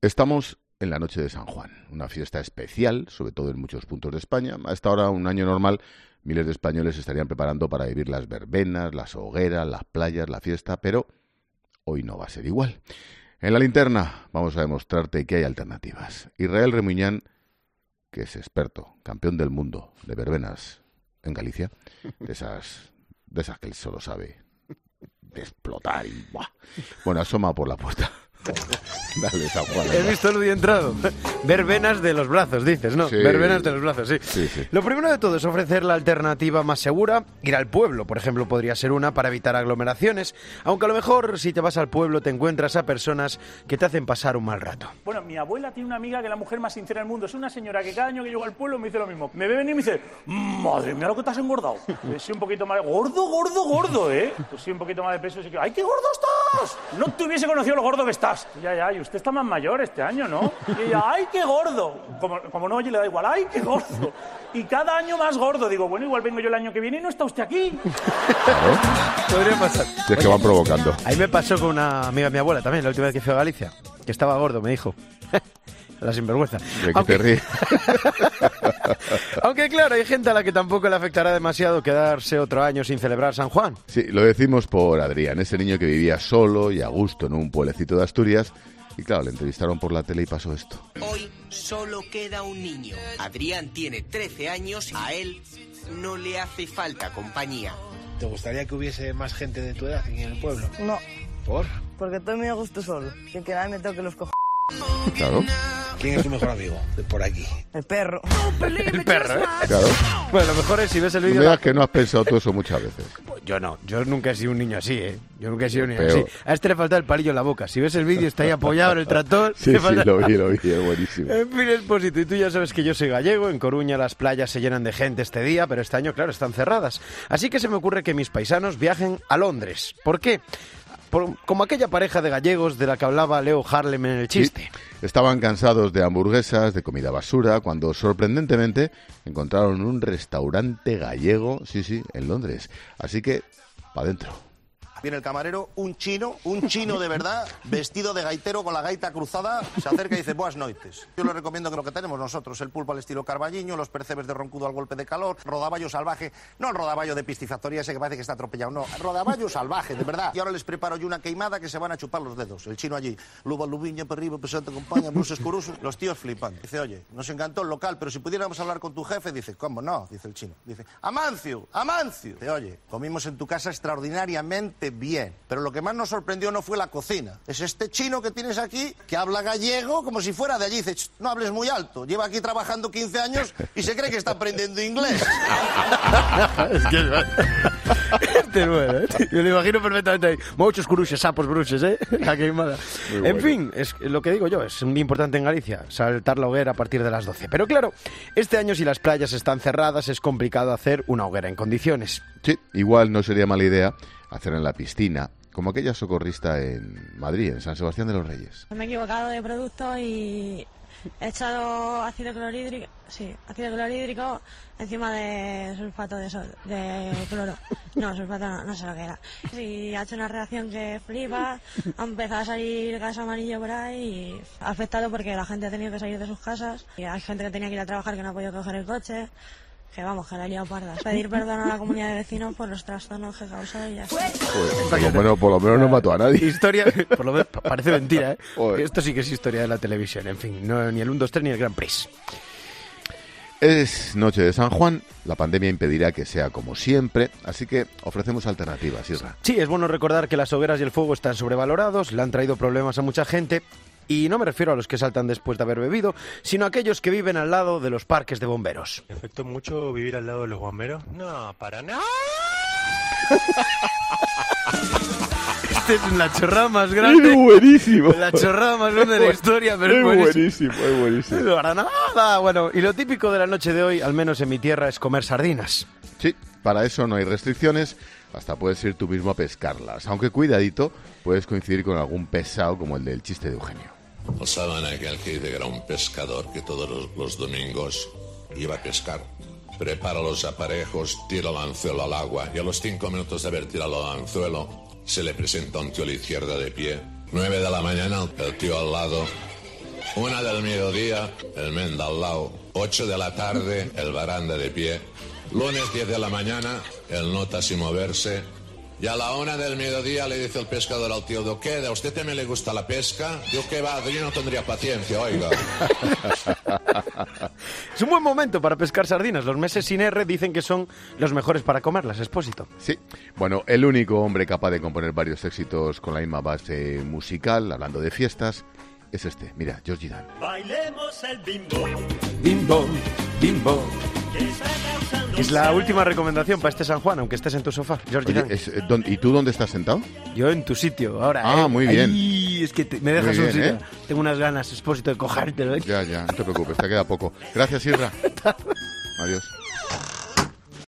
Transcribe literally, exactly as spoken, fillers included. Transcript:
Estamos en la noche de San Juan, una fiesta especial, sobre todo en muchos puntos de España. A esta hora, un año normal, miles de españoles se estarían preparando para vivir las verbenas, las hogueras, las playas, la fiesta, pero hoy no va a ser igual. En la linterna vamos a demostrarte que hay alternativas. Israel Remuñán, que es experto, campeón del mundo de verbenas en Galicia, de esas, de esas que él solo sabe de explotar y ¡buah! Bueno, asoma por la puerta. Dale, San Juan. He visto el día entrado. Verbenas de los brazos, dices, ¿no? Sí. Verbenas de los brazos, sí. Sí, sí. Lo primero de todo es ofrecer la alternativa más segura. Ir al pueblo, por ejemplo, podría ser una para evitar aglomeraciones. Aunque a lo mejor, si te vas al pueblo, te encuentras a personas que te hacen pasar un mal rato. Bueno, mi abuela tiene una amiga que es la mujer más sincera del mundo. Es una señora que cada año que llego al pueblo me dice lo mismo. Me ve venir y me dice, madre mía, lo que te has engordado. Pues sí, un poquito más de... Gordo, gordo, gordo, ¿eh? Pues sí, un poquito más de peso. Así que, ¡ay, qué gordo estás! No te hubiese conocido lo gordo que estás. Ya, ya, y usted está más mayor este año, ¿no? Y ella, ¡ay, qué gordo! Como, como no oye, le da igual, ¡ay, qué gordo! Y cada año más gordo. Digo, bueno, igual vengo yo el año que viene y no está usted aquí. Claro. Podría pasar. Si es que van provocando. Ahí me pasó con una amiga de mi abuela también, la última vez que fui a Galicia, que estaba gordo, me dijo. La sinvergüenza. ¿De qué Aunque... te ríes? Aunque claro, hay gente a la que tampoco le afectará demasiado quedarse otro año sin celebrar San Juan. Sí, lo decimos por Adrián, ese niño que vivía solo y a gusto en un pueblecito de Asturias. Y claro, le entrevistaron por la tele y pasó esto. Hoy solo queda un niño. Adrián tiene trece años, a él no le hace falta compañía. ¿Te gustaría que hubiese más gente de tu edad aquí en el pueblo? No. ¿Por? Porque estoy muy a gusto solo. Sin que nadie me toque los cojones. Claro. ¿Quién es tu mejor amigo de por aquí? El perro. El perro, ¿eh? Claro. Bueno, lo mejor es si ves el No vídeo... me la- digas que no has pensado tú eso muchas veces. Yo no, yo nunca he sido un niño así, ¿eh? Yo nunca he sido un niño Peor. así. A este le falta el palillo en la boca. Si ves el vídeo, está ahí apoyado en el tractor. Sí, le sí, falta- lo vi, lo vi, es buenísimo. En fin, Expósito, y tú ya sabes que yo soy gallego. En Coruña las playas se llenan de gente este día, pero este año, claro, están cerradas. Así que se me ocurre que mis paisanos viajen a Londres. ¿Por qué? Por- como aquella pareja de gallegos de la que hablaba Leo Harlem en el chiste. Sí. Estaban cansados de hamburguesas, de comida basura, cuando sorprendentemente encontraron un restaurante gallego, sí, sí, en Londres. Así que, pa' dentro. Viene el camarero, un chino, un chino de verdad, vestido de gaitero con la gaita cruzada, se acerca y dice, buenas noites. Yo le recomiendo que lo que tenemos nosotros, el pulpo al estilo Carballiño, los percebes de roncudo al golpe de calor, rodaballo salvaje, no el rodaballo de piscifactoría ese que parece que está atropellado, no, rodaballo salvaje, de verdad. Y ahora les preparo yo una queimada que se van a chupar los dedos. El chino allí, luba, lubiña, para arriba, pesante, compañía, bruces, curusos, los tíos flipan. Dice, oye, nos encantó el local, pero si pudiéramos hablar con tu jefe, dice, ¿cómo no? Dice el chino. Dice, Amancio, Amancio. Dice, oye, comimos en tu casa extraordinariamente bien, pero lo que más nos sorprendió no fue la cocina. Es este chino que tienes aquí, que habla gallego como si fuera de allí. Dice, no hables muy alto, lleva aquí trabajando quince años y se cree que está aprendiendo inglés. Es que este es bueno, ¿eh? Yo lo imagino perfectamente ahí. Muchos curuches, sapos, bruches, ¿eh? La queimada. Muy En bueno. fin, es lo que digo yo, es muy importante en Galicia, saltar la hoguera a partir de las doce. Pero claro, este año si las playas están cerradas es complicado hacer una hoguera en condiciones. Sí, igual no sería mala idea hacer en la piscina, como aquella socorrista en Madrid, en San Sebastián de los Reyes. Me he equivocado de producto y he echado ácido clorhídrico, sí, ácido clorhídrico encima de sulfato de, sol, de cloro. No, sulfato no, no sé lo que era. Sí, ha hecho una reacción que flipa, ha empezado a salir gas amarillo por ahí y ha afectado porque la gente ha tenido que salir de sus casas y hay gente que tenía que ir a trabajar que no ha podido coger el coche. Que vamos, que la he liado parda. Pedir perdón a la comunidad de vecinos por los trastornos que causó y ya está. Joder, por lo menos, por lo menos no mató a nadie. Historia, por lo menos parece mentira, ¿eh? Joder. Esto sí que es historia de la televisión, en fin, no, ni el uno, dos, tres ni el Grand Prix. Es noche de San Juan, la pandemia impedirá que sea como siempre, así que ofrecemos alternativas, Isra. Sí, es bueno recordar que las hogueras y el fuego están sobrevalorados, le han traído problemas a mucha gente. Y no me refiero a los que saltan después de haber bebido, sino a aquellos que viven al lado de los parques de bomberos. ¿Te afectó mucho vivir al lado de los bomberos? No, para nada. Esta es la chorrada más grande. Es buenísimo. La chorrada más grande de la historia, pero es, Es buenísimo. buenísimo, es buenísimo. No, para nada. Bueno, y lo típico de la noche de hoy, al menos en mi tierra, es comer sardinas. Sí, para eso no hay restricciones, hasta puedes ir tú mismo a pescarlas. Aunque cuidadito, puedes coincidir con algún pesado como el del chiste de Eugenio. ¿No saben aquel que dice que era un pescador que todos los, los domingos iba a pescar? Prepara los aparejos, tira el anzuelo al agua y a los cinco minutos de haber tirado el anzuelo se le presenta un tío a la izquierda de pie. Nueve de la mañana, el tío al lado Una del mediodía, el menda al lado. Ocho de la tarde, el baranda de pie. Lunes diez de la mañana, el nota sin moverse. Y a la una del mediodía le dice el pescador al tío, ¿qué? ¿A usted también le gusta la pesca? Digo, ¿qué va? Yo no tendría paciencia, oiga. Es un buen momento para pescar sardinas. Los meses sin R dicen que son los mejores para comerlas, Expósito. Sí. Bueno, el único hombre capaz de componer varios éxitos con la misma base musical, hablando de fiestas, es este. Mira, Georgie Dan. Bailemos el bimbo. Bimbo, bimbo. Es la última recomendación para este San Juan, aunque estés en tu sofá, Georgie Dan. Oye, es, ¿y tú dónde estás sentado? Yo en tu sitio, ahora. Ah, ¿eh? muy bien. Ay, es que te, me dejas Muy un bien, sitio. ¿eh? Tengo unas ganas, Expósito, de cogértelo. ¿eh? Ya, ya, no te preocupes, te queda poco. Gracias, Isra. Adiós.